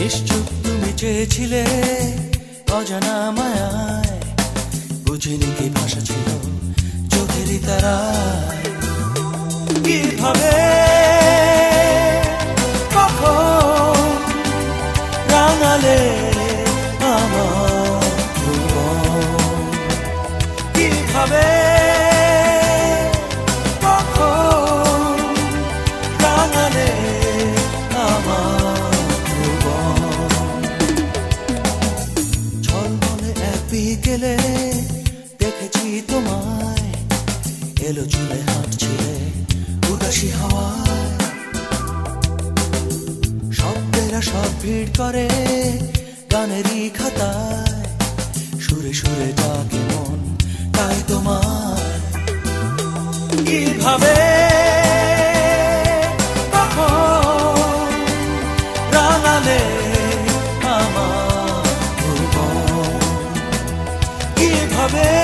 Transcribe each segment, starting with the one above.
নিশ্চুপ তুমি চেয়েছিলে অজানা মায়ায়, বুঝিনি কি ভাষা ছিল চোখেরই তারায়। কিভাবে কখন রাঙালে আমার ভুবন, কিভাবে কখন রাঙালে আমার ভুবন। ঝলমলে এক বিকেলে দেখেছি তোমায়, এলো চুলে হাঁটছিলে উদাসী হাওয়ায়। শব্দেরা সব ভিড় করে গানেরই খাতায়, সুরে সুরে ডাকে মন তাই তোমায়। কিভাবে কখন রাঙালে আমার ভুবন, কিভাবে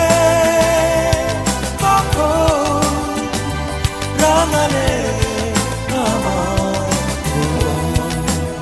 কখন রাঙালে আমার ভুবন।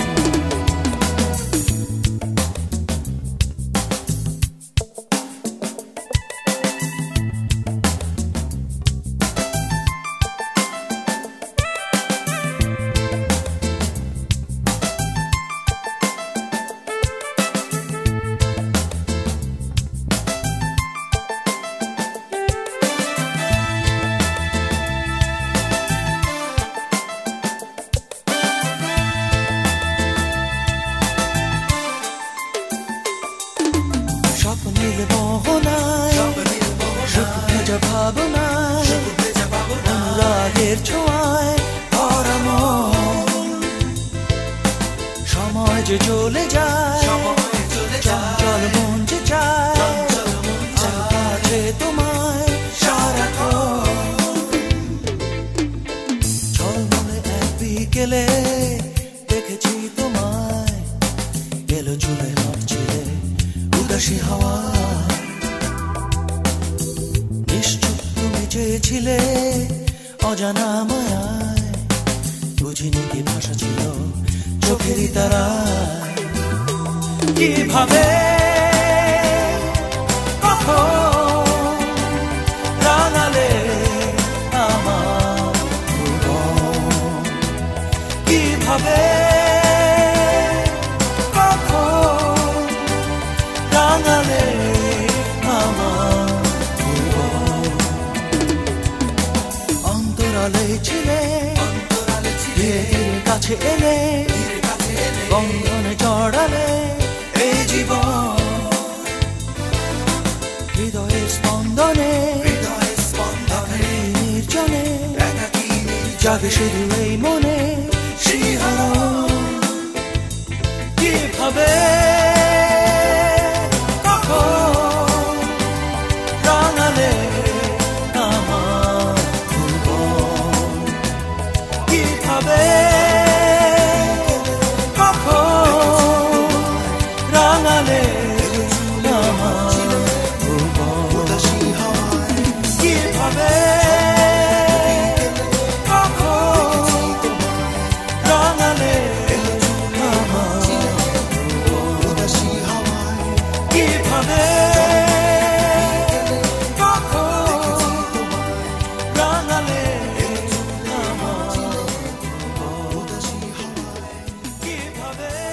স্বপ্নের মোহনায় সুখ ভেজা ভাবনায়, অনুরাগের ছোঁয়ায় ভরা মন। সময় যে চলে যায় চঞ্চল মন যে চায়, কাছে তোমায় সারাক্ষণ। ঝলমলে এক বিকেলে দেখেছি তোমায়, এলো চুলে হাঁটছিলে উদাসী হাওয়ায়। নিশ্চুপ তুমি চেয়েছিলে অজানা মায়ায়, বুঝিনি কি ভাষা ছিল চোখেরই তারায়। কিভাবে কখন রাঙালে আমার ভুবন, কিভাবে কখন রাঙালে আমার ভুবন। অন্তরালে ছিলে ধীরে কাছে এলে, বন্ধনে জড়ালে এই জীবন। হৃদয়ের স্পন্দনে নির্জনে জাগে শুধু এই মনে শিহরণ। কিভাবে কখন রাঙালে আমার ভুবন, কিভাবে কখন রাঙালে আমার ভুবন, কিভাবে কখন রাঙালে আমার ভুবন, কিভাবে কখন রাঙালে আমার ভুবন, কিভাবে